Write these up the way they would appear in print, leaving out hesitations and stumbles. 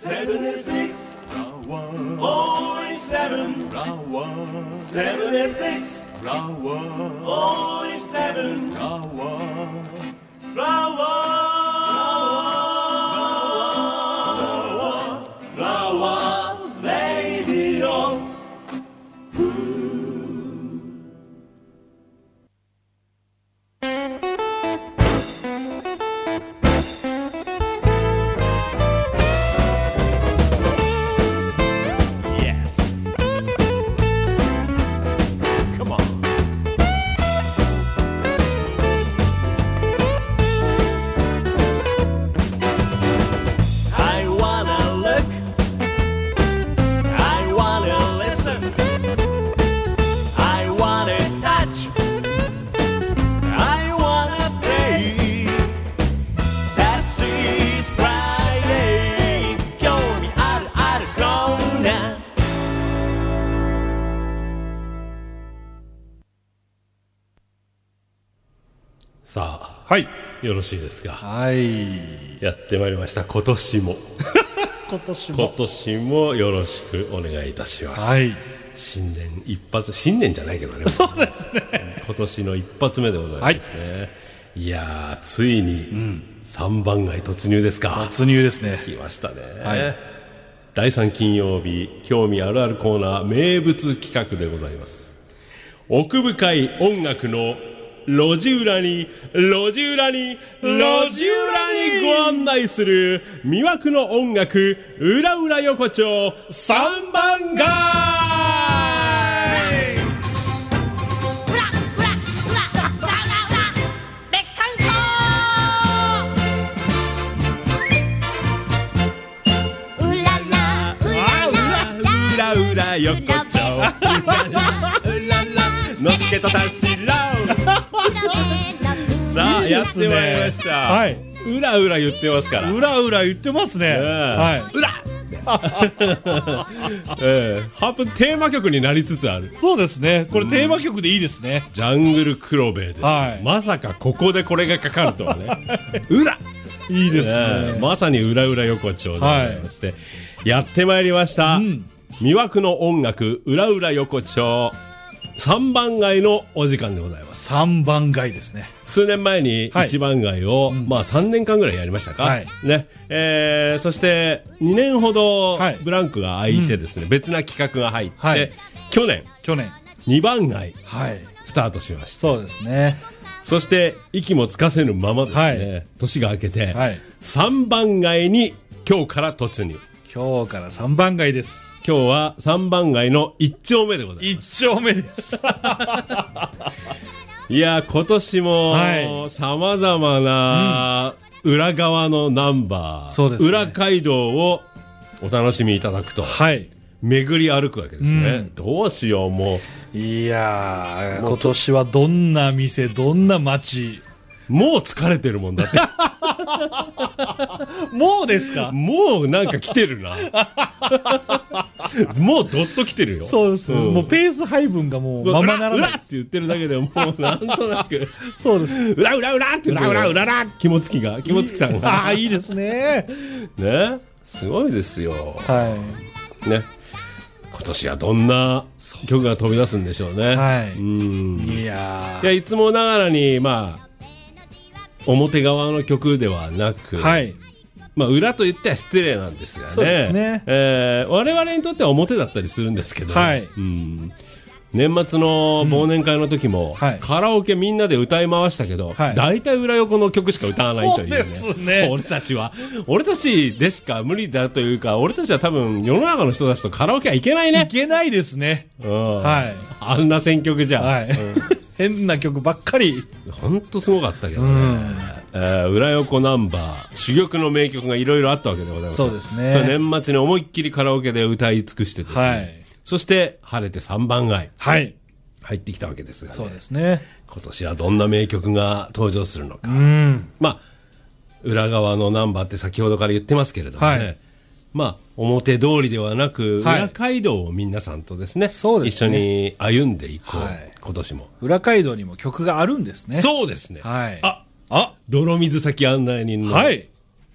76 only 7 76 only 7 さあ、はい、よろしいですか。 はい。 やってまいりました。今年も今年もよろしくお願いいたします。 はい。 新年一発、新年じゃないけどね。 そうですね。 今年の一発目でございますね。はい、いやー、ついに3番街突入ですか。 突入ですね。 来ましたね。 はい。 第3金曜日、興味あるあるコーナー名物企画でございます。奥深い音楽の路地裏にご案内する魅惑の音楽裏裏横丁3番街。裏裏横丁のすけとたしろさあ、やってまいりました。 はい。 うらうら言ってますから。 うらうら言ってますね。はい。 うらハープテーマ曲になりつつある。 そうですね。これテーマ曲でいいですね。 ジャングル黒部です。 はい。 まさかここでこれがかかるとはね。うらいいですね。 まさにうらうら横丁でございまして、やってまいりました。魅惑の音楽うらうら横丁3番街のお時間でございます。 3番街ですね。 数年前に1番街を、まあ3年間ぐらいやりましたか。ね。そして2年ほどブランクが空いてですね、別な企画が入って、去年2番街スタートしました。 そうですね。 そして息もつかせぬままですね、年が明けて、3番街に今日から突入。 今日から3番街です。 今日は3番街の1丁目でございます。 1丁目です。 いや、今年も様々な裏側のナンバー、裏街道をお楽しみいただくと、巡り歩くわけですね。どうしよう、もう。 いやー、今年はどんな店、どんな街。 もう疲れてるもんだって。 もうですか？ もうなんか来てるな。もうどっと来てるよ。 そうです。もうペース配分がもうままならない。 裏って言ってるだけでもうなんとなく。 そうです。 裏裏裏って裏裏裏裏肝付さんが。 ああ、いいですね。 ね。すごいですよ。 はい。 ね。今年はどんな曲が飛び出すんでしょうね。 はい。 いやいつもながらにまあ表側の曲ではなく、まあ裏と言っては失礼なんですがね。 そうですね。 我々にとっては表だったりするんですけど、年末の忘年会の時も、カラオケみんなで歌い回したけど、大体裏横の曲しか歌わないというね。 そうですね。 俺たちでしか無理だというか、俺たちは多分世の中の人たちとカラオケはいけないね。 いけないですね。 あんな選曲じゃ。 変な曲ばっかり。 ほんとすごかったけどね。裏横ナンバー、珠玉の名曲がいろいろあったわけでございます。 そうですね。 それ年末に思いっきりカラオケで歌い尽くしてですね。そして晴れて3番街。入ってきたわけですがね。 そうですね。 今年はどんな名曲が登場するのか。まあ、裏側のナンバーって先ほどから言ってますけれどもね。まあ、表通りではなく、裏街道を皆さんとですね、一緒に歩んでいこう。今年も。 裏街道にも曲があるんですね。 そうですね。泥水先案内人の。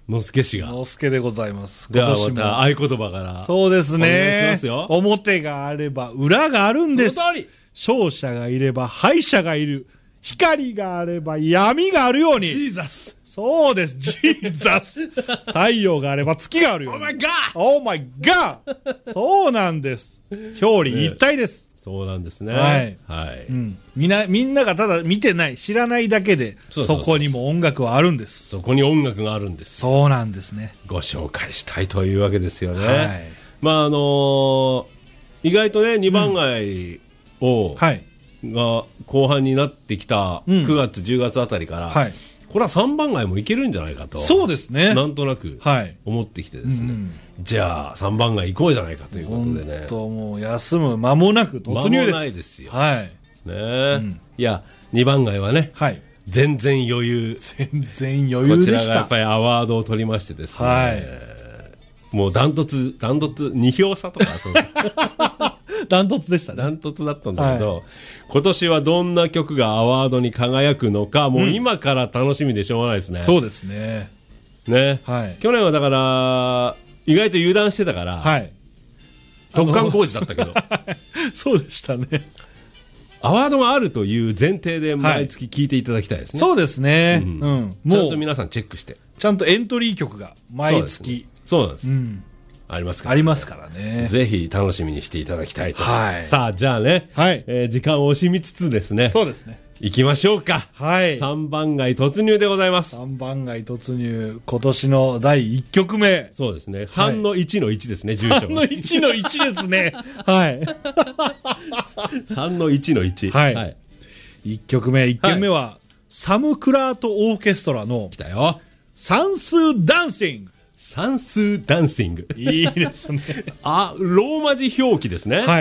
のすけ氏が。 のすけでございます。 ではまた合言葉から。 そうですね。 お願いしますよ。 表があれば裏があるんです。 その通り。 勝者がいれば敗者がいる。光があれば闇があるように。 ジーザス。 そうです。ジーザス。太陽があれば月があるように。 Oh my God! Oh my God! そうなんです。表裏一体です。 そうなんですね。 はい。 はい。 みんながただ見てない、知らないだけで、そこにも音楽はあるんです。 そこに音楽があるんです。 そうなんですね。 ご紹介したいというわけですよね。 はい。 まあ意外とね、2番街を、はい。が後半になってきた9月、10月あたりから、はい。これは3番街もいけるんじゃないかと。 そうですね。 なんとなく思ってきてですね。じゃあ3番街行こうじゃないかということでね。 もう休む間もなく突入です。間もないですよ。 はい。 ねえ。いや、2番街はね、はい。全然余裕。 全然余裕でした。 こちらがやっぱりアワードを取りましてですね。はい。もうダントツ、2票差とか、 ダントツでしたね。 ダントツだったんだけど、はい、今年はどんな曲がアワードに輝くのか、もう今から楽しみでしょうがないですね。 そうですね。 ね。はい。去年はだから、意外と油断してたから、はい。突貫工事だったけど。 そうでしたね。 アワードがあるという前提で毎月聞いていただきたいですね。 そうですね。 ちゃんと皆さんチェックして。 ちゃんとエントリー曲が毎月。 そうなんです。ありますから、 ね。ありますからね。 ぜひ楽しみにしていただきたいと。はい。さあ、じゃあね、はい。時間を惜しみつつですね。 そうですね。 行きましょうか。はい。3番街突入でございます。 3番街突入、今年の第1曲目。 そうですね。3の1の1ですね、住所。 3の1の1ですね。はい。 3の1の1。 はい。1曲目、1曲目は、サム・クラート・オーケストラの、 来たよ。 算数ダンシング。 算数ダンシング。 いいですね。 ローマ字表記ですね。はい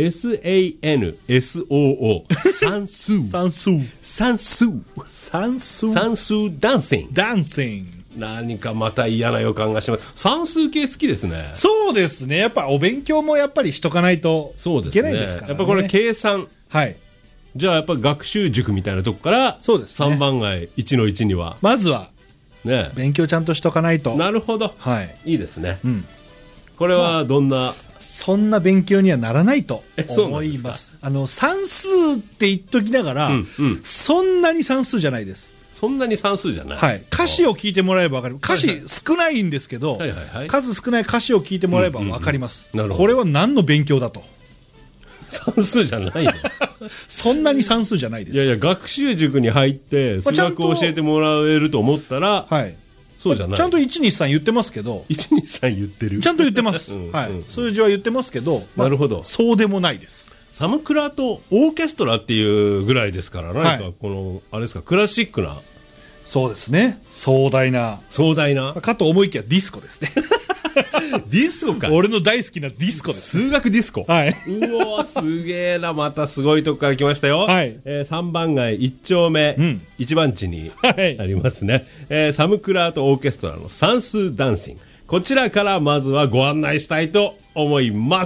。SANSOO。算数。 算数。 算数。 算数。 算数ダンシング。 ダンシング。 何かまた嫌な予感がします。算数系好きですね。 そうですね。やっぱお勉強もやっぱりしとかないといけないですからね。 やっぱこれ計算。 はい。 じゃあやっぱ学習塾みたいなとこから、そうですね。3番街1の1には。 まずは。 ね、 勉強ちゃんとしとかないと。 なるほど。 はい。 いいですね。うん。これはどんな、 そんな勉強にはならないと思います。算数って言っときながら、そんなに算数じゃないです。 そんなに算数じゃない。 はい。歌詞を聞いてもらえばわかる。歌詞少ないんですけど、数少ない歌詞を聞いてもらえばわかります。なるほど。これは何の勉強だと。 算数じゃないよ。 そんなに算数じゃないです。 いやいや、学習塾に入って数学を教えてもらえると思ったら、はい、そうじゃない。 ちゃんと123言ってますけど、 123言ってる。 ちゃんと言ってます。はい。数字は言ってますけど、 なるほど。 そうでもないです。 サムクラとオーケストラっていうぐらいですから、何かこのあれですか、クラシックな。 そうですね。壮大なかと思いきやディスコですね。 ディスコか。 俺の大好きなディスコです。 数学ディスコ。はい。うわすげえな。またすごいとこから来ましたよ。はい。3番街1丁目、1番地にありますね。サムクラートオーケストラの算数ダンシング。こちらからまずはご案内したいと思います。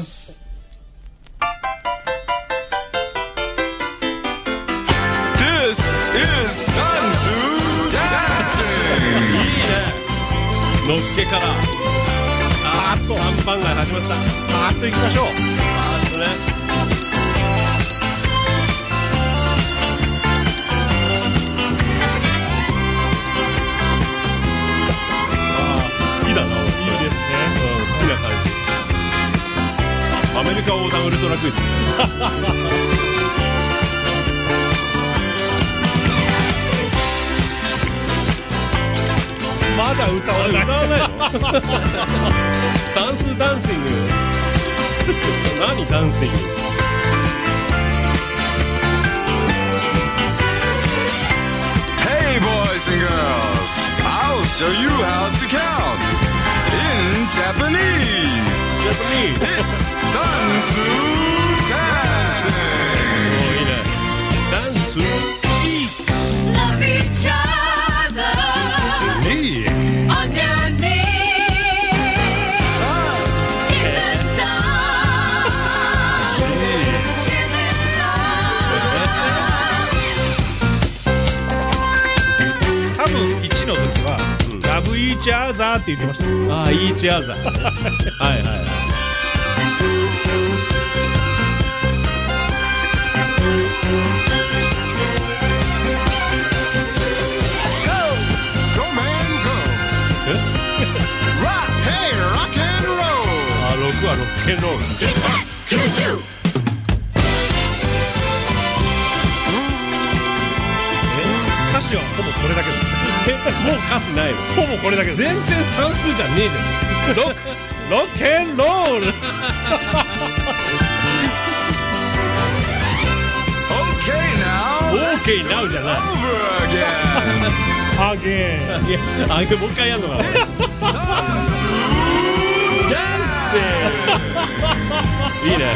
のっけから3番街始まった。 パーッといきましょう。 パーッとね。好きだな。いいですね。好きな感じ。アメリカ横断ウルトラクイズ。 まだ歌わない。 歌わないの？算数ダンシング。何ダンシング？ Hey boys and girls, I'll show you how to count in Japanese. It's 算数 dancing. いいね。算数 eat. Love each other.1 の時は、 ラブイーチアザーって言ってました。 ああ、イーチアザー、ね、はいはいはい。ロックはロックンロール。 歌詞はほぼこれだけです。 もう歌詞ないの。 ほぼこれだけです。 全然算数じゃねえじゃん。 ロックンロール。 OK now じゃない。 アゲン。 いや、もう一回やるのかな。いいね。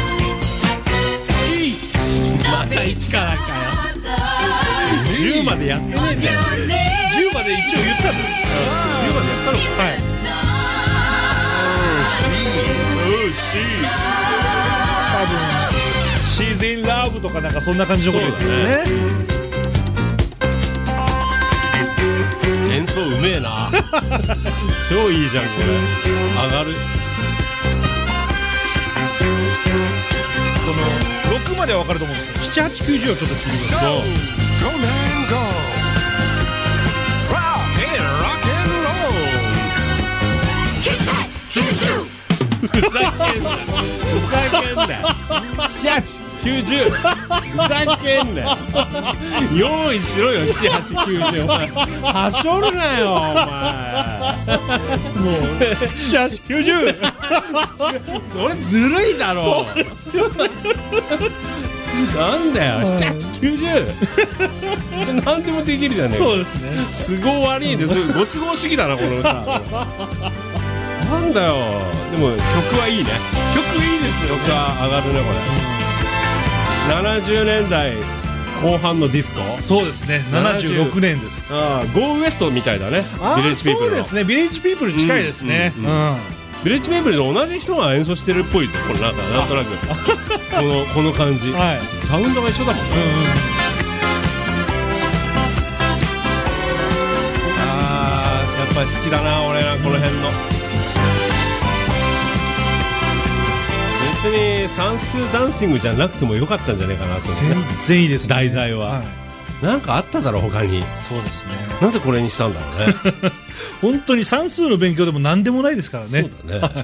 また1からかよ。10までやってねえじゃん。 10まで一応言ったんです。 10までやったのか。 はい。多分シーズンラブとかなんかそんな感じのことですね。 演奏うめえな。超いいじゃんこれ。上がる。 この6までは分かると思うんですけど、7、8、90をちょっと聞いてください。 ふざけんな。7、8、90。ふざけんな。用意しろよ、7、8、90。お前はしょるなよお前。 もう7、8、90。 それずるいだろ。 そうですよね。 なんだよ、7、8、90。何でもできるじゃねえか。 そうですね。 都合悪いね。ご都合主義だなこの歌。なんだよ。でも曲はいいね。 曲いいですよね。 曲は上がるねこれ。70年代後半のディスコ。 そうですね。76年です。 ああ、ゴーウエストみたいだね。ビレッジピープルの。そうですね。ビレッジピープル近いですね。 ビレッジピープルで同じ人が演奏してるっぽい。これなんとなくこの感じ。サウンドが一緒だもんね。ああ、やっぱり好きだな俺らこの辺の。別に算数ダンシングじゃなくてもよかったんじゃないかなと思って。 全然いいですね。 題材はなんかあっただろう他に。 そうですね。 なぜこれにしたんだろうね。 本当に算数の勉強でも何でもないですからね。 そうだね。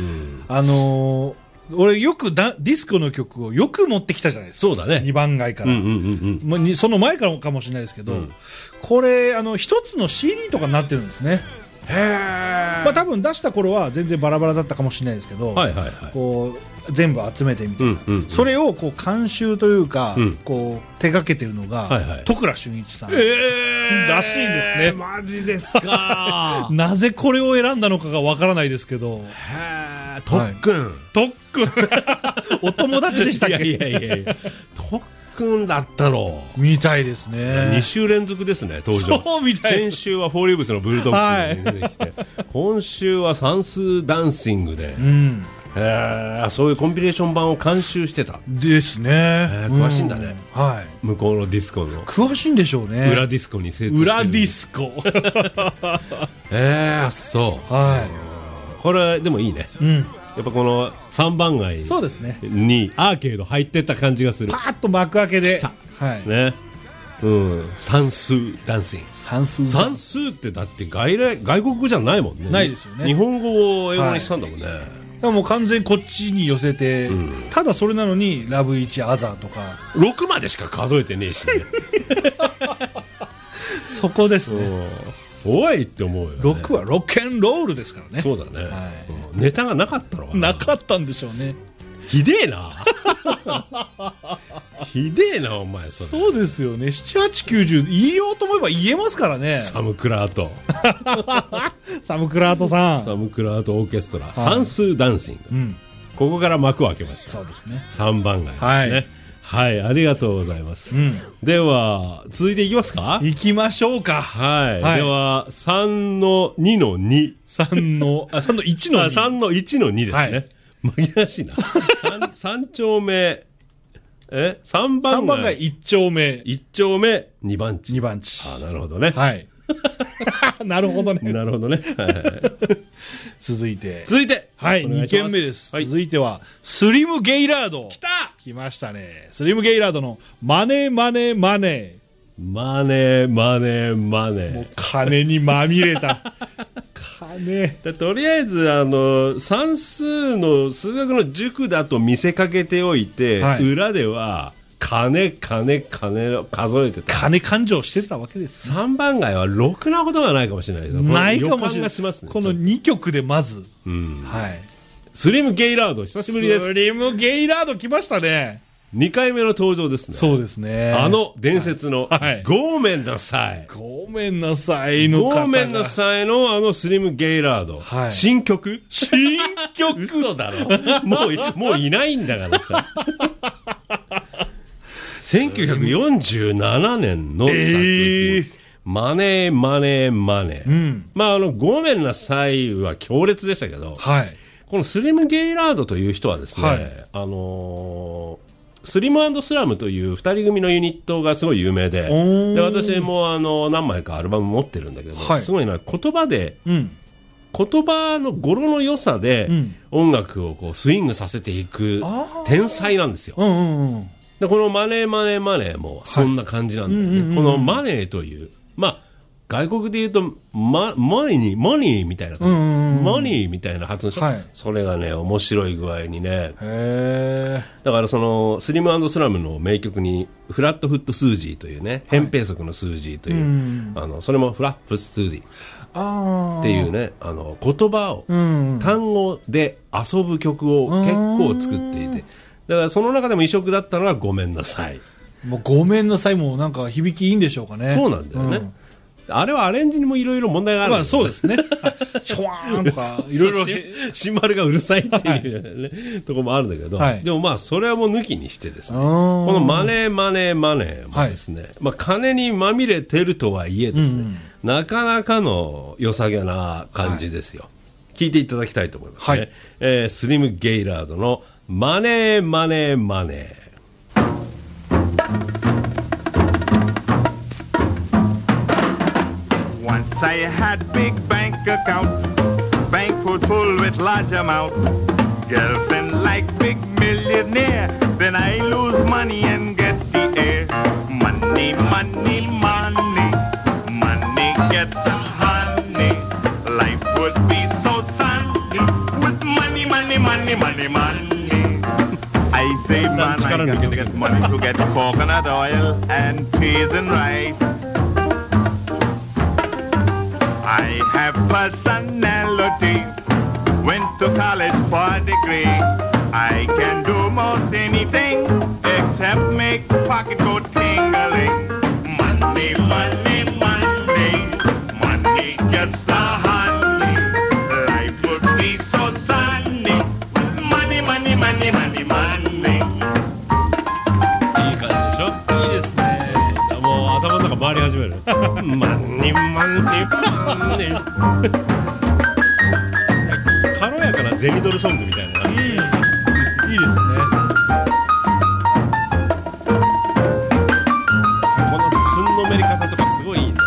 俺よくディスコの曲をよく持ってきたじゃないですか。 そうだね。 2番街から。その前からかもしれないですけど、これ一つの CD とかになってるんですね。まあ多分出した頃は全然バラバラだったかもしれないですけど、こう全部集めてみて、それをこう監修というか、こう手掛けてるのが戸倉俊一さんらしいんですね。 マジですか。 なぜこれを選んだのかがわからないですけど。 特訓。 お友達でしたっけ。 いや特訓だったのみたいですね。 2週連続ですね登場。 そうみたい。 先週はフォーリーブスのブルドッグが出てきて、今週は算数ダンシングで、そういうコンピレーション版を監修してたですね。 詳しいんだね。向こうのディスコの詳しいんでしょうね。 裏ディスコに精通してる。 裏ディスコ。 そう。これでもいいね。やっぱこの3番街にアーケード入ってった感じがする。 パーッと幕開けでね。算数ダンシング。算数ってだって外国語じゃないもんね。 ないですよね。 日本語を英語にしたんだもんね。 もう完全にこっちに寄せて、ただそれなのにラブイチアザーとか 6までしか数えてねえしね。 そこですね。 おいって思うよね。 6はロックンロールですからね。 そうだね。ネタがなかったのかな。なかったんでしょうね。 ひでえな。ひでえなお前それ。 そうですよね。7、8、90言おうと思えば言えますからね。 サムクラート。 サムクラートさん。 サムクラートオーケストラ。算数ダンシング。ここから幕を開けました。 そうですね。 3番街ですね。はい、ありがとうございます。では続いていきますか。 いきましょうか。 はい。では3の2の2。 3の1の2。 3の1の2ですね。紛らわしいな。3丁目。3番街 1丁目。 1丁目2番地。 2番地。 なるほどね。 はい。 なるほどね。 なるほどね。 続いて。はい、2件目です。続いては、スリム・ゲイラード。来ましたね。スリム・ゲイラードのマネーマネーマネー。 マネーマネーマネー。 もう金にまみれた。 とりあえず算数の数学の塾だと見せかけておいて、裏では金を数えてた。 金勘定してたわけです、 3番街はろくなことがないかもしれないけど、 ないかもしれない。 しますね、 この2曲でまず、 スリム・ゲイラード久しぶりです。 スリム・ゲイラード来ましたね。 2回目の登場ですね。 そうですね。 伝説の、ごめんなさい。 ごめんなさいの方が。 ごめんなさいのスリム・ゲイラード。新曲嘘だろ。もういないんだからさ。1947年の作品。マネーマネーマネー。ごめんなさいは強烈でしたけど、このスリム・ゲイラードという人はですね、スリム&スラムという2人組のユニットがすごい有名で、私も何枚かアルバム持ってるんだけど、すごいな、言葉の語呂の良さで音楽をこうスイングさせていく天才なんですよ。でこのマネーマネーマネーもそんな感じなんだよね。このマネーという、外国で言うとマニーみたいな、マニーみたいな発音でしょ、それがね面白い具合にね。だからそのスリム&スラムの名曲にフラットフットスージーというね、扁平足のスージーという、それもフラットフットスージーっていうね、言葉を、単語で遊ぶ曲を結構作っていて、だからその中でも異色だったのはごめんなさい。 もうごめんなさいもなんか響きいいんでしょうかね。 そうなんだよね。あれはアレンジにもいろいろ問題がある、 そうですね。シュワーンとかいろいろシンバルがうるさいっていうところもあるんだけど、でもそれはもう抜きにしてですね、このマネーマネーマネーもですね、金にまみれてるとはいえですね、なかなかの良さげな感じですよ。聞いていただきたいと思いますね。スリム・ゲイラードのマネーマネーマネー。 I had big bank account, bank full with large amount. Girlfriend like big millionaire, then I lose money and get the air. Money, money, money, money gets the honey. Life would be so sunny with money, money, money, money, money. I say man, I got to get money to get coconut oil and peas and rice. I have personality, went to college for a degree. I can do most anything except make pocket go tingling. Money, money, money, money gets the honey. Life would be so sunny. Money, money, money, money, money. いい感じでしょ？いいですね。もう頭の中回り始める。マニマニマニ。軽やかなゼニドルソングみたいな感じ。いいですね。このツンのめり方とかすごいいいね。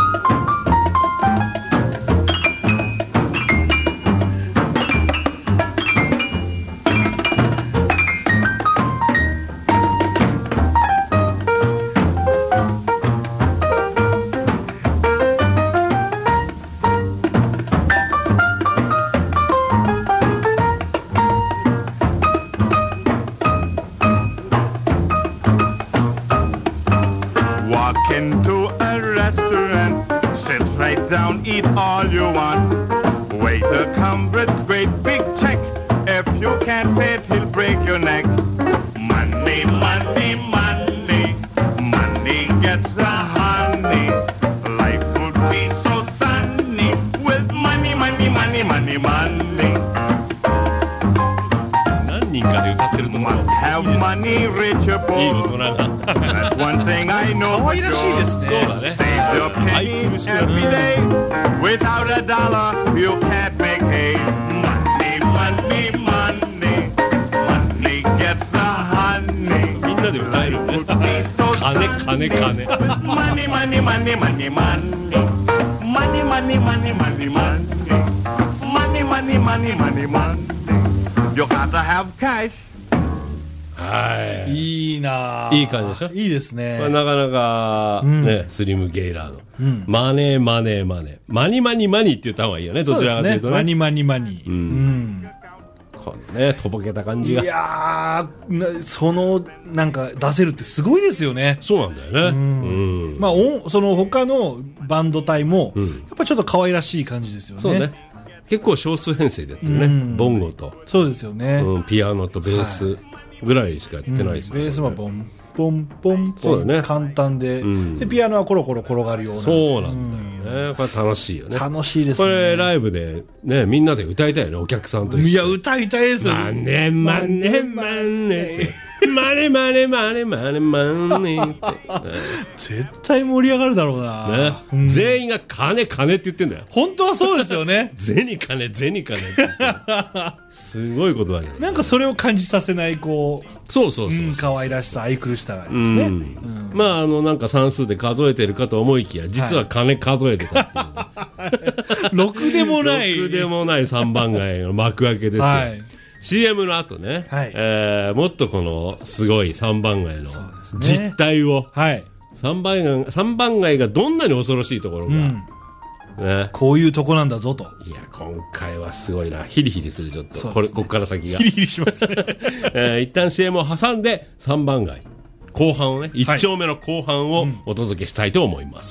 Eat all you want. Waiter come with great big check. If you can't pay it, he'll break your neck. Money, money, money, money gets the honey. Life would be so sunny with money, money, money, money, money. 何人かで歌ってるところ。 Must have money, rich or poor. いい大人が。 That's one thing I know. 可愛らしいですね。 そうだね。 Save your penny every day.Without a dollar, you can't make hay. Money, money, money, money gets the honey. みんなで歌えるね。金、金、金。 Money, money, money, money, money. Money, money, money, money, money, money. Money, money, money, money, money. You gotta have cash. はい。 いいなぁ。 いい感じでしょ。 いいですね。 まあ、なかなかね、スリムゲイラーの。マネーマネーマネー。マニマニマニって言った方がいいよね、どちらかというとね。 マニマニマニ。 このね、とぼけた感じが。 いやー、その、なんか出せるってすごいですよね。 そうなんだよね。 まあ、その他のバンド隊も、やっぱちょっと可愛らしい感じですよね。 そうね。結構少数編成でやってるね。ボンゴと。 そうですよね。 ピアノとベースぐらいしかやってないですよね。 ベースはボン、ボン、ボン、ボン。簡単で。で、ピアノはコロコロ転がるような。 そうなんだよね。これ楽しいよね。 楽しいですね。 これライブでね、みんなで歌いたいよね、お客さんと一緒に。 いや、歌いたいですよ。 マネマネマネ。マネマネマネマネマネって。 絶対盛り上がるだろうな。 全員が金金って言ってんだよ。 本当はそうですよね。 銭金銭金って言ってすごいことだけど。 なんかそれを感じさせない、こう。 そう可愛らしさ、愛くるしさがありますね。 まあ、なんか算数で数えてるかと思いきや、実は金数えてたっていう。 ろくでもない。 ろくでもない3番街の幕開けですよ。CM の後ね、もっとこのすごい3番街の実態を、3番街がどんなに恐ろしいところが、ね、 こういうとこなんだぞと。 いや、今回はすごいな。ヒリヒリする、ちょっと。ここから先が。 ヒリヒリしますね。 一旦 CM を挟んで、3番街。後半をね、1丁目の後半をお届けしたいと思います。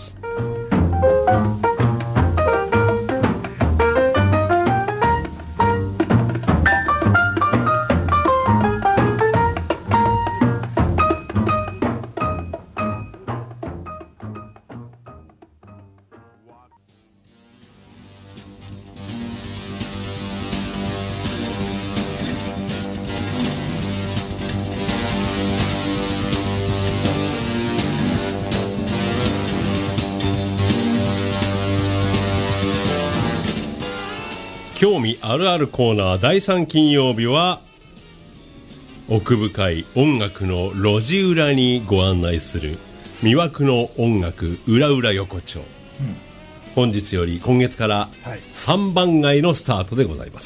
興味あるあるコーナー第3金曜日は奥深い音楽の路地裏にご案内する魅惑の音楽裏裏横丁、本日より今月から3番街のスタートでございます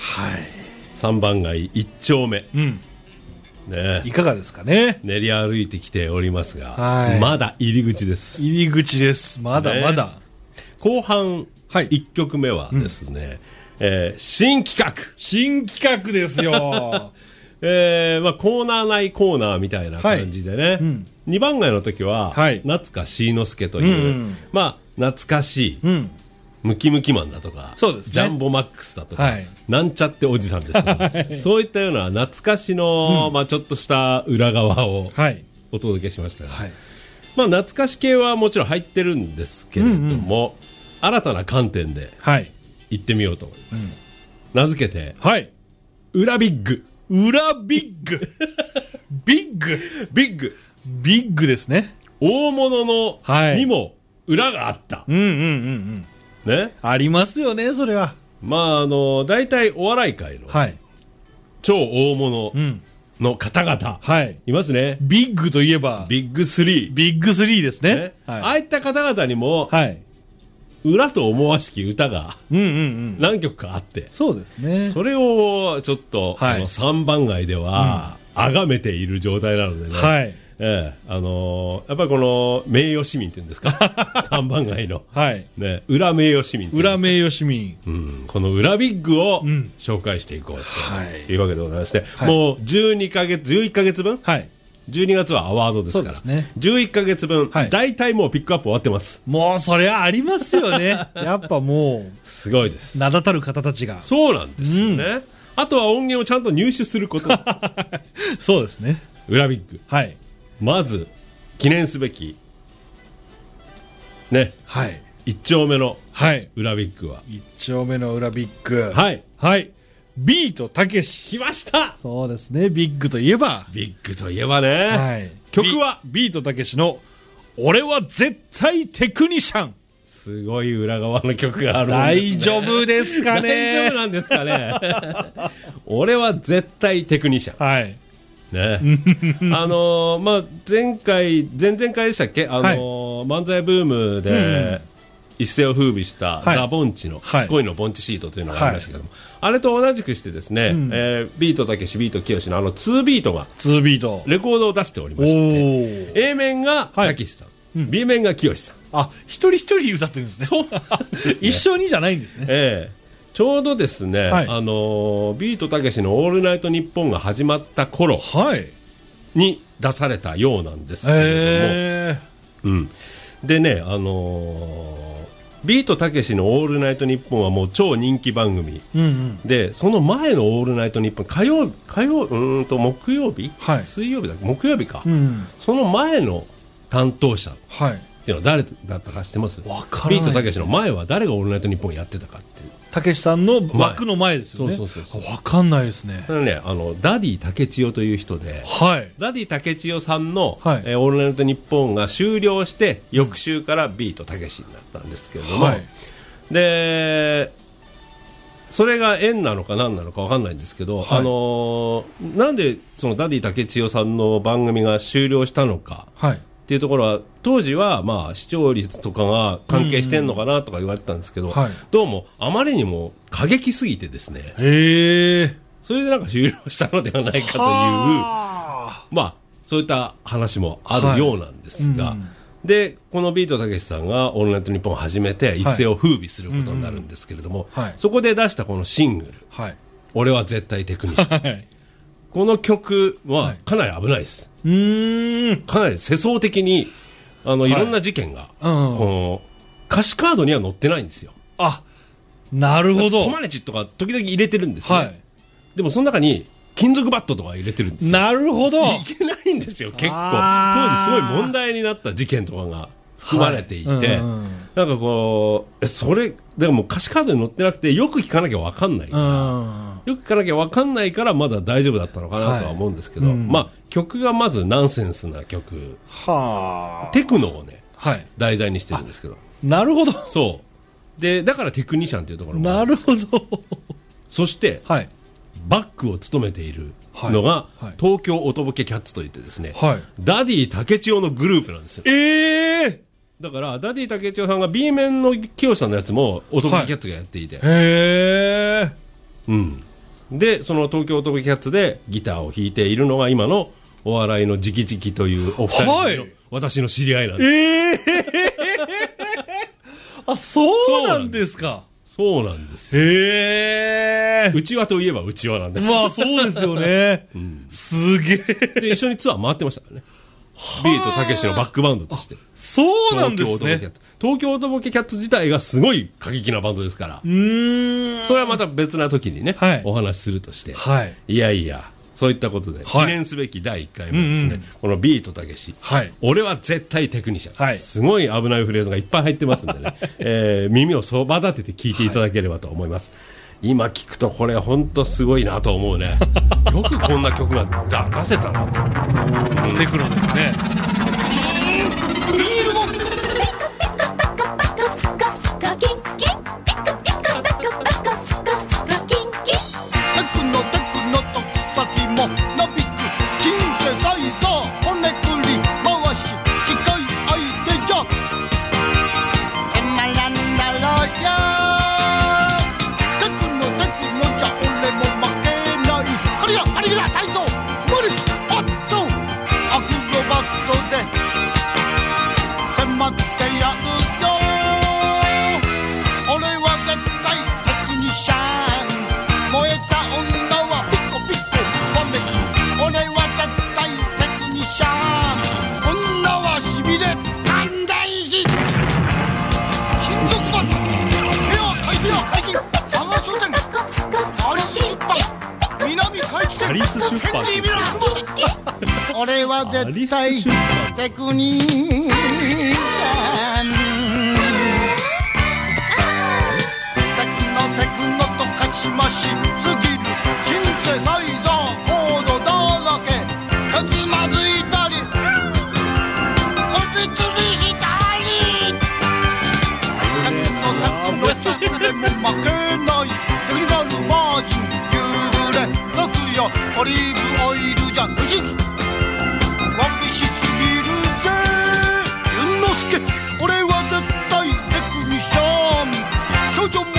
、3番街1丁目、ね、 いかがですかね。 練り歩いてきておりますが、まだ入り口です。 入り口です。まだまだ、 後半1曲目はですね、新企画ですよ。 まあ、コーナー内コーナーみたいな感じでね、2番街の時は、夏かしいのすけという、まあ懐かしい、ムキムキマンだとか、ジャンボマックスだとか、なんちゃっておじさんですとか、そういったような懐かしの、まあ、ちょっとした裏側をお届けしましたが、まあ、懐かし系はもちろん入ってるんですけれども、新たな観点で行ってみようと思います、名付けて、裏ビッグ裏ビッグビッグですね。 大物の、にも裏があった。ね、 ありますよね、それは。 まあ大体お笑い界の、超大物の方々、いますね。 ビッグといえばビッグ3 ですね。 ああいった方々にも、裏と思わしき歌が何曲かあって、 そうですね。 それをちょっと、3番街では崇めている状態なのでね、やっぱりこの名誉市民っていうんですか3番街の、裏名誉市民、 裏名誉市民、 この裏ビッグを紹介していこうというわけでございまして、もう11ヶ月分、12月はアワードですから、11ヶ月分、大体もうピックアップ終わってます。 もうそれはありますよね。やっぱもうすごいです。 名だたる方たちが。 そうなんですよね、あとは音源をちゃんと入手することそうですね。 裏ビッグ、まず記念すべきね、1丁目の裏ビッグは、 1丁目の裏ビッグ、ビートたけし。 来ました。 そうですね、ビッグといえばね、曲はビートたけしの俺は絶対テクニシャン。 すごい裏側の曲があるんですね。 大丈夫ですかね。 大丈夫なんですかね。俺は絶対テクニシャン、ね、まあ前々回でしたっけ、漫才ブームで、 一世を風靡した、ザ・ボンチの、恋のボンチシートというのがありましたけども、あれと同じくしてですね、ビートたけしビートきよしの2ビートがレコードを出しておりまして、A 面がたけしさん、B 面がきよしさん。 一人一人歌ってるんですね。 そうですね。 一緒にじゃないんですね。 ちょうどですね、ビートたけしのオールナイトニッポンが始まった頃に出されたようなんですけれども、でね、ビートたけしのオールナイトニッポンはもう超人気番組、でその前のオールナイトニッポン木曜日、水曜日だっけ、木曜日か、その前の担当者っていうのは誰だったか知ってます？ビートたけしの前は誰がオールナイトニッポンやってたかっていう。 たけしさんの枠の前ですよね。そう分かんないですね。 それね、ダディ竹千代という人で、ダディ竹千代さんの、オールナイトニッポンが終了して翌週からビートたけしになったんですけれども、でそれが縁なのか何なのか分かんないんですけど、なんでそのダディ竹千代さんの番組が終了したのか、っていうところは当時はまあ視聴率とかが関係してんのかなとか言われてたんですけど、どうもあまりにも過激すぎてですね、それでなんか終了したのではないかという、まあそういった話もあるようなんですが、でこのビートたけしさんがオールナイトニッポンを始めて一世を風靡することになるんですけれども、そこで出したこのシングル、俺は絶対テクニシャン、この曲はかなり危ないです。かなり世相的にいろんな事件が、この歌詞カードには載ってないんですよ。 なるほど。 コマネチとか時々入れてるんですね、でもその中に金属バットとか入れてるんですよ。 なるほど。 いけないんですよ。結構当時すごい問題になった事件とかが含まれていて、なんかこうそれでも歌詞カードに載ってなくてよく聞かなきゃ分かんないから、よく聞かなきゃ分かんないからまだ大丈夫だったのかなとは思うんですけど、まあ曲がまずナンセンスな曲、テクノをね、題材にしてるんですけど。 なるほど。 そうでだからテクニシャンというところもあるんですよ。なるほど。 そして、バックを務めているのが、東京おとぼけキャッツといってですね、ダディ竹千代のグループなんですよ。だからダディ竹千代さんが B 面の清さんのやつもおとぼけキャッツがやっていて、でその東京おとぼけキャッツでギターを弾いているのが今のお笑いのジキジキというお二人の、私の知り合いなんです。 そうなんですか。 そうなんですよ。うちわといえばうちわなんです。 まあそうですよね。すげえ。 で一緒にツアー回ってましたからね。ビートたけしのバックバンドとして。 そうなんですね。 東京おとぼけキャッツ自体がすごい過激なバンドですから。それはまた別な時にね、お話しするとして。いやいや、そういったことで、記念すべき第1回目ですね、このビートたけし、俺は絶対テクニシャン、すごい危ないフレーズがいっぱい入ってますんでね、耳をそば立てて聞いていただければと思います。今聞くとこれ本当すごいなと思うね。よくこんな曲が出せたなと。 テクノですね。ビールもアリス出版俺は絶対テクニシャンテクノと勝ちましすぎるシンセサイザーコードだらけかつまずいたりこびつりしたりテクノジャンルでも負けないデジタルバージンオリーブオイルじゃ無心ワンピシすぎるぜユンノスケ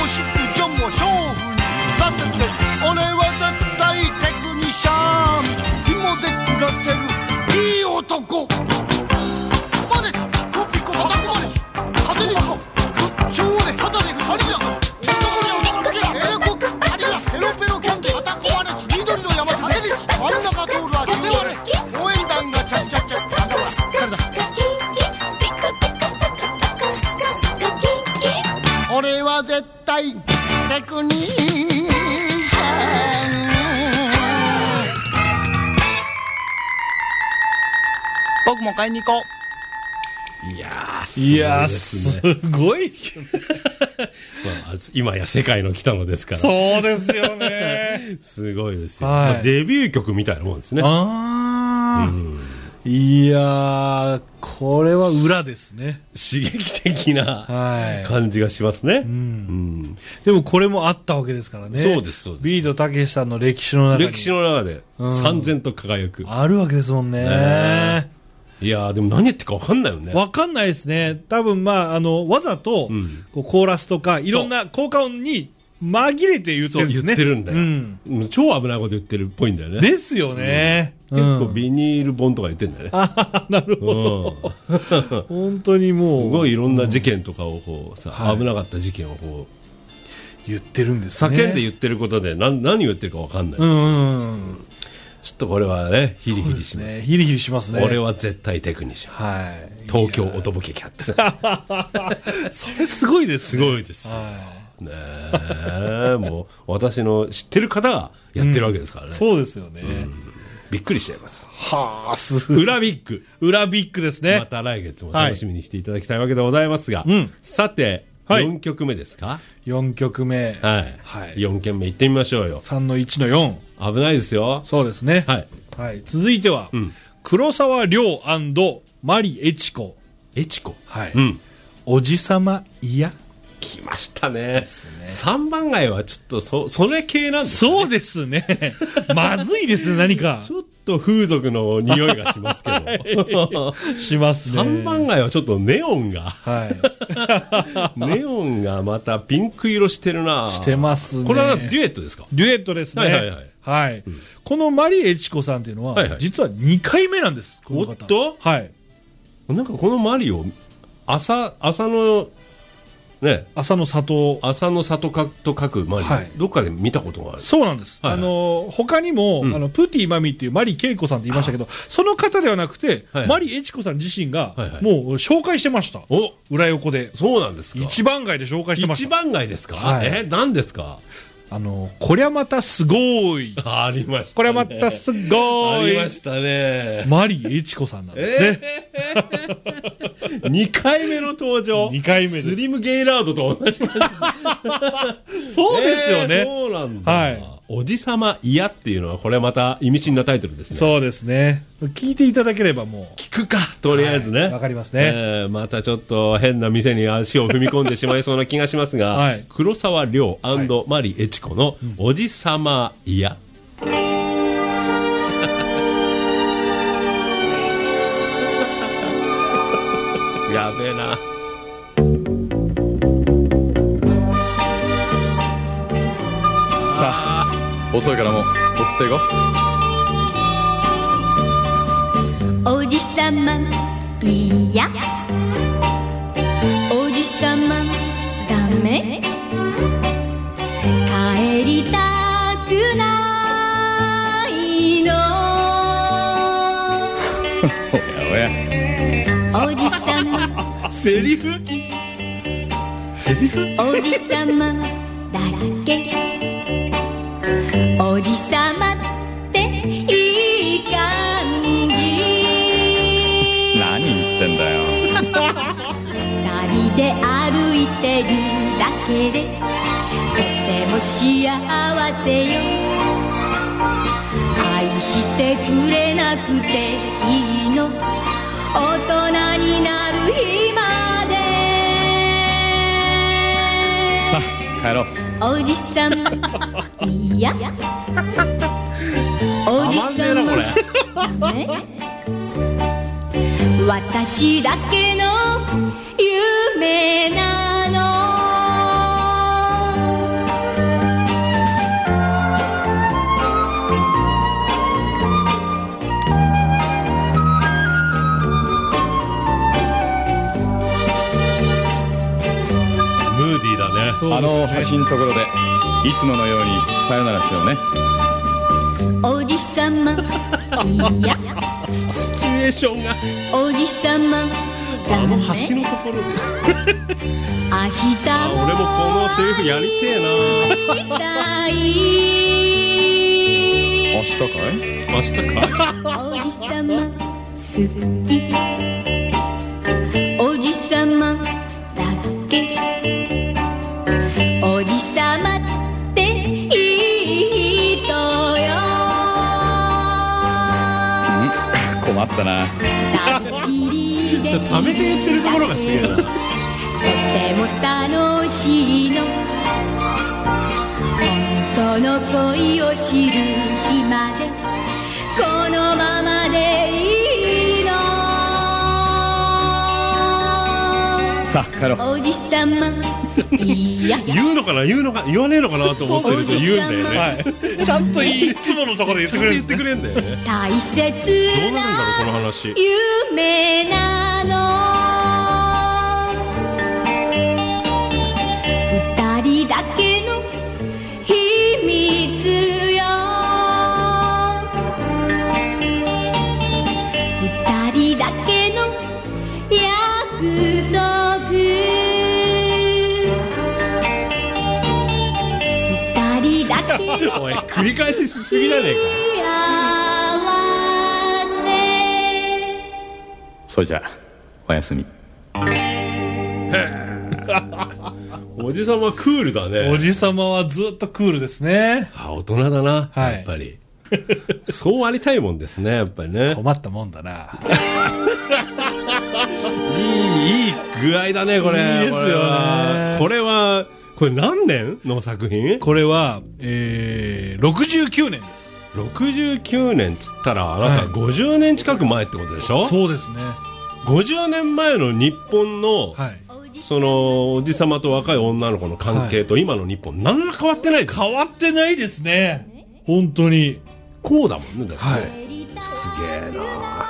しくジョンも娼婦にさせて、俺は絶対テクニシャン、紐で暮らせるいい男。こまですコピコまたこまです風に吹こ昭和で肩に張りだどこにお宝け英語ありだペロペロキャンディまたこまです緑の山風に真ん中通るは手割れ応援団がチャッチャッチャッなんだ俺は絶対テクニシャン。僕も買いに行こう。 いやーすごいですね。 すごいっすね。 まあ、今や世界の北野ですから。 そうですよね。 すごいですよ、 はいまあ、デビュー曲みたいなもんですね。 ああ、いやー、これは裏ですね。 刺激的な感じがしますね、 でもこれもあったわけですからね。 そうですそうです。 ビートたけしさんの歴史の中に歴史の中で燦然と輝く、 あるわけですもんね。 いやーでも何言ってるか分かんないよね。 分かんないですね。多分まあわざとこうコーラスとかいろんな効果音に紛れて言ってるんですね。 言ってるんだよ、超危ないこと言ってるっぽいんだよね。 ですよね、 結構ビニール本とか言ってるんだよね。 あなるほど、本当にもうすごいいろんな事件とかをこうさ、危なかった事件をこう言ってるんですね。 叫んで言ってることで何言ってるか分かんない、ちょっとこれはねヒリヒリします。 ヒリヒリしますね。 俺は絶対テクニシャン、東京おとぼけキャッツ。 それすごいですね。すごいです、ねえもう私の知ってる方がやってるわけですからね、 そうですよね、 びっくりしちゃいます。 はあ、 裏ビッグ裏ビッグですね。 また来月も楽しみにしていただきたいわけでございますが、さて、4曲目ですか。 4曲目、 4件目いってみましょうよ。 3の1の4、 危ないですよ。 そうですね。続いては、黒沢亮&マリエチコ。 エチコ、 おじさまいや来ましたね。3番街はちょっとそれ系なんですね。 そうですね。まずいですね、何か。 ちょっと風俗の匂いがしますけど。 しますね。 3番街はちょっとネオンが。ネオンがまたピンク色してるな。 してますね。 これはデュエットですか。 デュエットですね。このマリエチコさんっていうのは、実は2回目なんです。 おっと、なんかこのマリオ、朝の、ね、 朝の里と書くマリ、どっかで見たことがある。 そうなんです、他にも、プティマミっていうマリ恵子さんって言いましたけど、その方ではなくて、マリエチコさん自身が、もう紹介してました。裏横で。 そうなんですか。 一番街で紹介してました。 一番街ですか。何ですか。 こりゃまたすごい。 ありましたね。 これはまたすごい。 ありましたね。 マリエチコさんなんですね。 2回目の登場。 2回目です。 スリムゲイラードと同じ。 そうですよね。 そうなんだ。おじさま嫌っていうのはこれまた意味深なタイトルですね。 そうですね。聞いていただければもう聞くか、とりあえずね。 わかりますね。 またちょっと変な店に足を踏み込んでしまいそうな気がしますが、黒沢亮&マリエチコのおじさま嫌。やべえな。 さあ、遅いからもう送っていこう。おじさまいや、おじさまダメ、帰りたくないの。 おやおじさまセリフおじさまだけ、おじさまっていい感じ。 何言ってんだよ。 二人で歩いてるだけでとても幸せよ。愛してくれなくていいの、大人になる日まで。 さあ帰ろう。 おじさまいや、おじさまダメ、私だけの夢なの。 あの橋のところでいつものようにさよならしようね。 おじさまいやシチュエーションがおじさまあの橋のところで明日も俺もこのセリフやりてえな。 たい明日かい？ 明日かおじさま好きおじさまだけおじさまっていい人よ。 困ったな。 ちょっとためて言ってるところがすげえな。 とても楽しいの本当の恋を知る日までこのままでいいの。 さあ帰ろう。 おじさまいや言うのかな言わねえのかなと思ってると言うんだよね。 はい、ちゃんといつものところで言ってくれる。 言ってくれんだよね。 大切どうなるんだろうこのな話。 夢なの二人だけの秘密よ。二人だけの約束二人だけのおい繰り返ししすぎじゃねえそれじゃあおやすみ。 おじさまはクールだね。 おじさまはずっとクールですね。 あ、大人だな、 はいやっぱりそうありたいもんですね、やっぱりね。 困ったもんだな。 いい具合だねこれ。 いいですよね。 これ何年の作品？ これは、69年です。 69年つったらあなた50年近く前ってことでしょ？ そうですね。 50年前の日本の、 はい、 そのおじさまと若い女の子の関係と今の日本何ら変わってない。 変わってないですね。本当にこうだもんね。だって、 はい、 すげえな。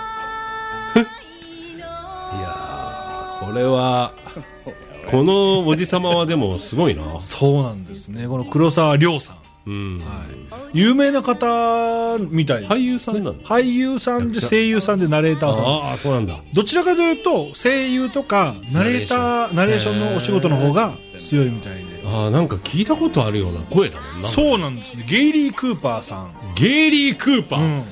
いやこれはこのおじさまはでもすごいな。 そうなんですね。この黒沢亮さん、有名な方みたい。 俳優さんなの？ 俳優さんで声優さんでナレーターさん。 ああ、そうなんだ。 どちらかというと声優とかナレーションのお仕事の方が強いみたいで。 ああ、なんか聞いたことあるような声だもんな。 そうなんですね。ゲイリー・クーパーさん。 ゲイリー・クーパー、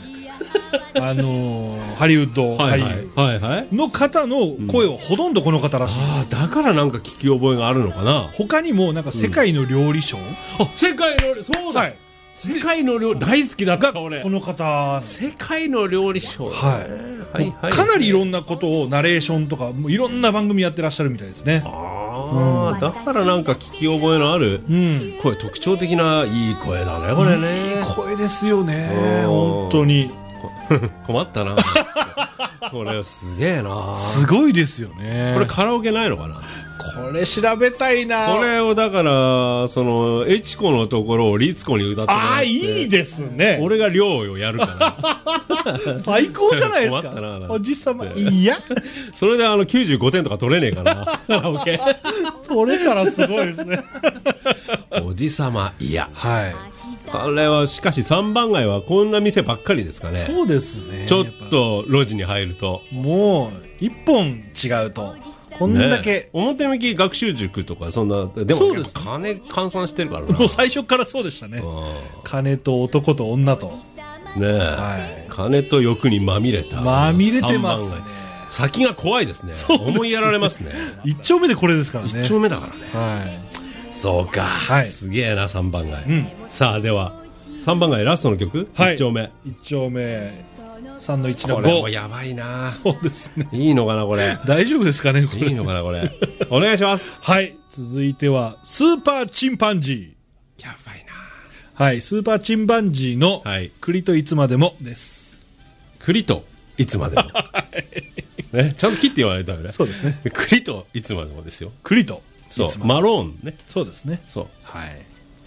ハリウッド俳優の方の声をほとんどこの方らしいです。 だからなんか聞き覚えがあるのかな。 他にもなんか世界の料理賞、 世界の料理、そうだ、はい、世界の料理大好きだった俺。 この方、 世界の料理賞、 かなりいろんなことをナレーションとかもういろんな番組やってらっしゃるみたいですね。 だからなんか聞き覚えのある声、特徴的ないい声だねこれね。 いい声ですよね本当に。 困ったなこれすげえな。 すごいですよね。 これカラオケないのかな。 これ調べたいな。 これをだからそのエチコのところをリツコに歌ってもらって。 ああ、いいですね。 俺が亮をやるから最高じゃないですか。 困ったな。 おじさまいやそれで95点とか取れねえかなカラオケ取れたらすごいですねおじさまいや、 はい、 あれはしかし3番街はこんな店ばっかりですかね。 そうですね。 ちょっと路地に入るともう一本違うとこんだけ、 表向き学習塾とかそんな。でも金換算してるからな。 もう最初からそうでしたね。金と男と女とねえ、はい、金と欲にまみれた。 まみれてますね。 先が怖いですね。思いやられますね。 一丁目でこれですからね。 一丁目だからね。 はい。 そうか、はい、すげえな3番街、さあでは3番街ラストの曲、1丁目 1丁目3の1の5。 これもやばいな。 そうですね。 いいのかなこれ。 大丈夫ですかねこれ。 いいのかなこれ。お願いします。 はい、続いてはスーパーチンパンジー。 やばいな。 はい、スーパーチンパンジーの栗といつまでもです。 栗といつまでもね、ちゃんと切って言わないとダメね。 そうですね。 栗といつまでもですよ。 栗とそうマローンね。 そうですね。 そう、 はい。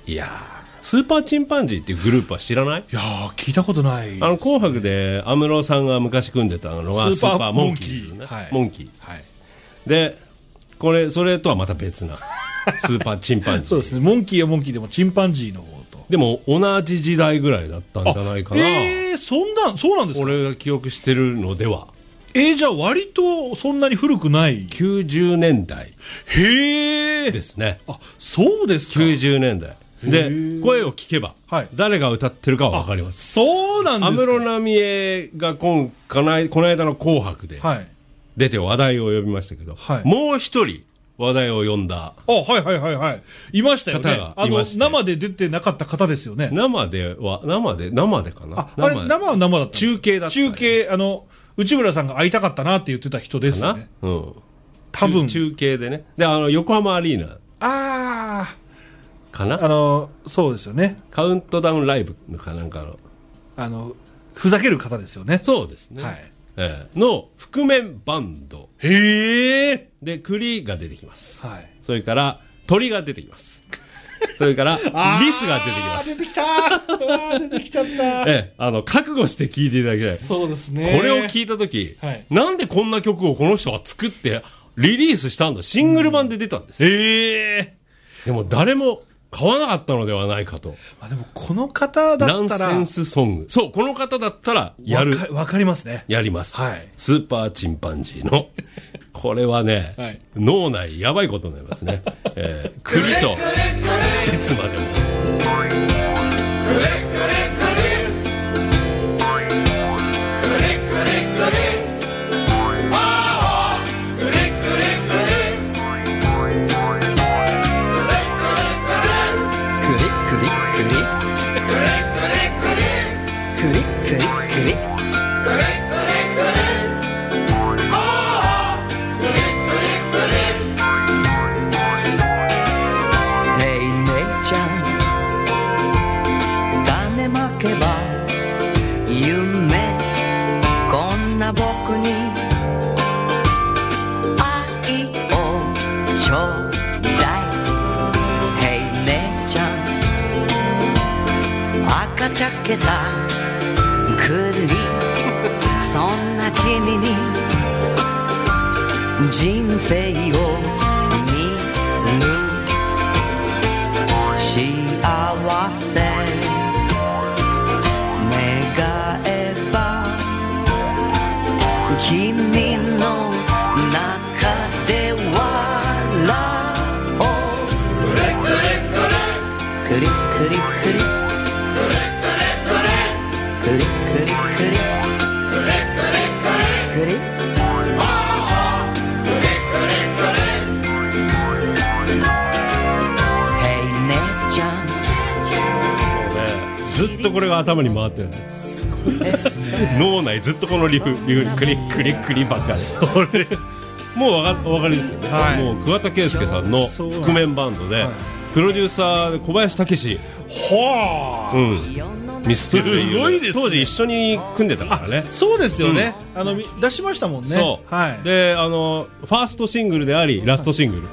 いやスーパーチンパンジーっていうグループは知らない？ いや聞いたことない。 紅白で安室さんが昔組んでたのがスーパーモンキーズね。モンキー。はい。でそれとはまた別なスーパーチンパンジー。 そうですね、モンキーはモンキーでもチンパンジーの方と。 でも同じ時代ぐらいだったんじゃないかな。 そうなんですか。 俺が記憶してるのでは。 じゃあ割とそんなに古くない。 90年代へえですね。 あ、そうですか。 90年代で声を聞けば、はい、誰が歌ってるかは分かります。 そうなんですか。 安室奈美恵がこの間の紅白で出て話題を呼びましたけど、はい、もう一人話題を呼んだいましたよね。 方がいまして、 生で出てなかった方ですよね。 生でかな。 あれ生は生だった。 中継だった、ね、 中継内村さんが会いたかったなって言ってた人ですよね。 うん、 多分中継でね。で横浜アリーナかな。 そうですよね。 カウントダウンライブかなんかのふざける方ですよね。 そうですね、はい、の覆面バンドで栗が出てきます、はい、それから鳥が出てきます。それからリスが出てきます。 出てきた出てきちゃった覚悟して聴いていただきたい。 そうですね。 これを聴いた時、はい、なんでこんな曲をこの人が作ってリリースしたんだ。シングル版で出たんです。でも誰も買わなかったのではないかと。 でもこの方だったらナンセンスソング。そう、この方だったらやる。 わかりますね。 やります、 はい、 スーパーチンパンジーのこれはね、はい、脳内やばいことになりますね。栗といつまでもちゃけた栗そんな君に人生を見る幸せ願えば君の中で笑おうクリクリクリクリクリクリクリずっとこれが頭に回ってるんです。すごいですね。脳内ずっとこのリフクリクリクリばっかり。それもうお分かりですよね、はい、もう桑田佳祐さんの覆面バンドで、はい、プロデューサーで小林武史ミステリー、すごいですね、当時一緒に組んでたからね。 そうですよね、出しましたもんね。 そう、はい、でファーストシングルでありラストシングル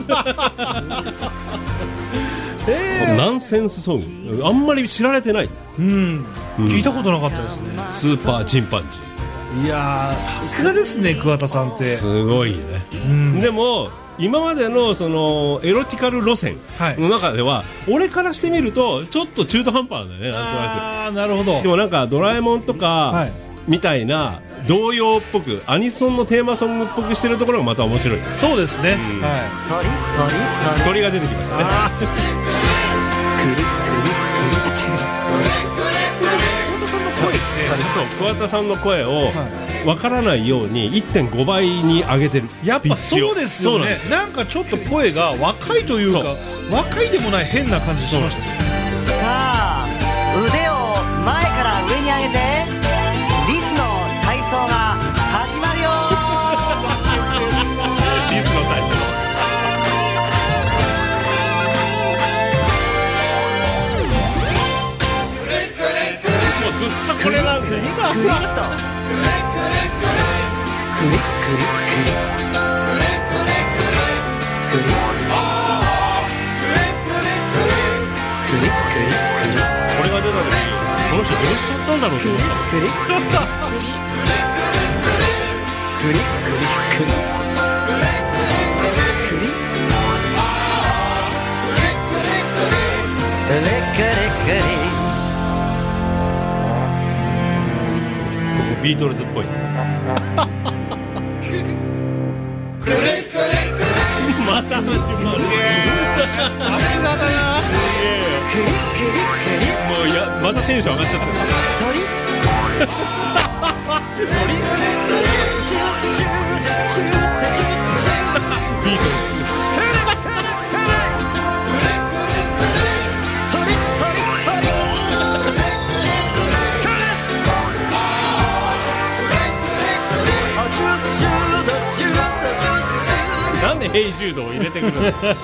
ナンセンスソングあんまり知られてない、 聞いたことなかったですね。 スーパーチンパンジー、いやーさすがですね桑田さんって。 すごいね、でも今までのそのエロティカル路線の中では、俺からしてみるとちょっと中途半端なんだよね、なんとなく。 ああ、なるほど。 でもなんかドラえもんとかみたいな童謡っぽくアニソンのテーマソングっぽくしてるところがまた面白い。 そうですね、 鳥が出てきましたね。桑田さんの声を分からないように 1.5 倍に上げてる。 やっぱそうですよね。なんかちょっと声が若いというか若いでもない変な感じしました。 さあ腕を前から上に上げてリスの体操が始まるよリスの体操ずっとこれなんで、クリックリクリクリクリクリクリこれが出た時この人どうしちゃったんだろうと思った。クリクリクリクリクリビートルズっぽい。また始まる。 さすがだな。 もうまたテンション上がっちゃってる。ビートルズ。なんでヘイジュードを入れてくるの。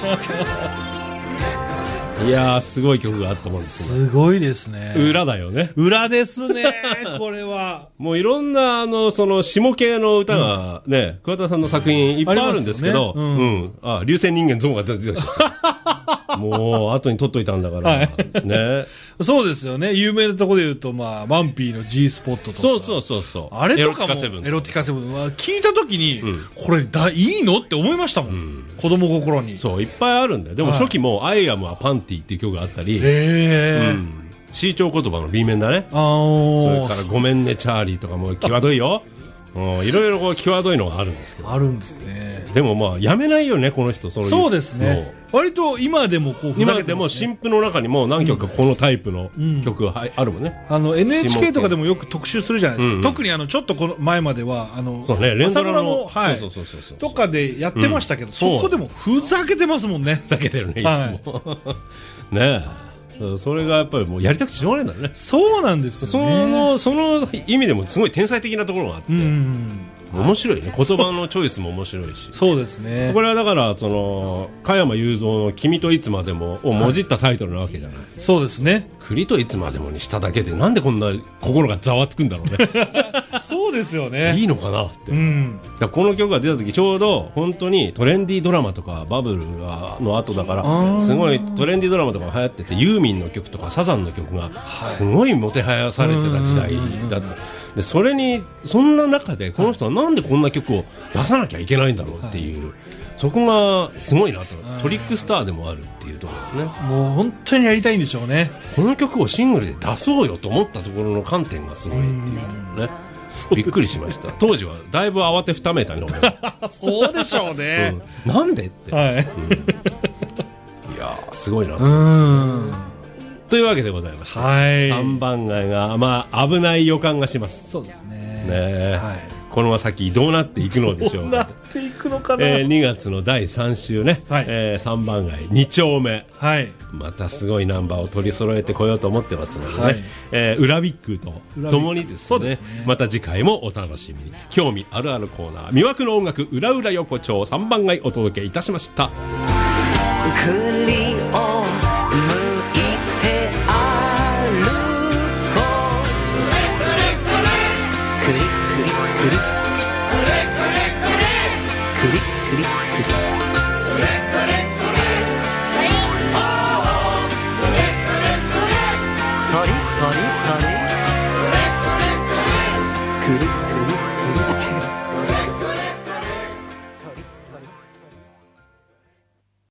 いやー、すごい曲があったもんですね。 すごいですね。 裏だよね。 裏ですね。これはもういろんなその下系の歌がね、桑田さんの作品いっぱいあるんですけど、流星人間ゾーンが出てきちゃった。もう後に取っといたんだから、ね。 そうですよね。有名なところで言うと、マンピーの G スポットとか。 そう。 あれとかもエロティカセブンは聞いたときに、これいいのって思いましたもん。子供心に。 そう、いっぱいあるんだよ。でも初期もアイアムはパンティっていう曲があったり、C 調言葉の B 面だね。それからごめんねチャーリーとかも際どいよ。いろいろこう際どいのがあるんですけど。 あるんですね。 でもまあやめないよね、この人。 そうですね。割と今でもこう、 今でも新譜の中にも何曲かこのタイプの曲があるもんね。 NHK とかでもよく特集するじゃないですか。特にちょっとこの前まではそうね、連ドラのとかでやってましたけど、そこでもふざけてますもんね。 ふざけてるね、いつも。ねえ。それがやっぱりもうやりたくてしょうがないんだね。 そうなんですよね。 その意味でもすごい天才的なところがあって、面白いね。言葉のチョイスも面白いし。 そうですね。 これはだから加山雄三の君といつまでもをもじったタイトルなわけじゃない。 そうですね。 栗といつまでもにしただけでなんでこんな心がざわつくんだろうね。 そうですよね。 いいのかなって。だこの曲が出た時ちょうど本当にトレンディードラマとかバブルの後だからすごいトレンディードラマとか流行っててユーミンの曲とかサザンの曲がすごいもてはやされてた時代だった。でそんな中でこの人はなんでこんな曲を出さなきゃいけないんだろうっていう、そこがすごいなと。トリックスターでもあるっていうところね。 もう本当にやりたいんでしょうね。 この曲をシングルで出そうよと思ったところの観点がすごいっていうね。びっくりしました。当時はだいぶ慌てふためいたの。 そうでしょうね。 なんでって。いやすごいなと思います。というわけでございまして、3番街が危ない予感がします。 そうですね。 この先どうなっていくのでしょうか。 どうなっていくのかな。 2月の第3週ね、3番街2丁目、またすごいナンバーを取り揃えてこようと思ってますのでね、裏ビックとともにですね、また次回もお楽しみに。興味あるあるコーナー、魅惑の音楽裏裏横丁3番街お届けいたしました。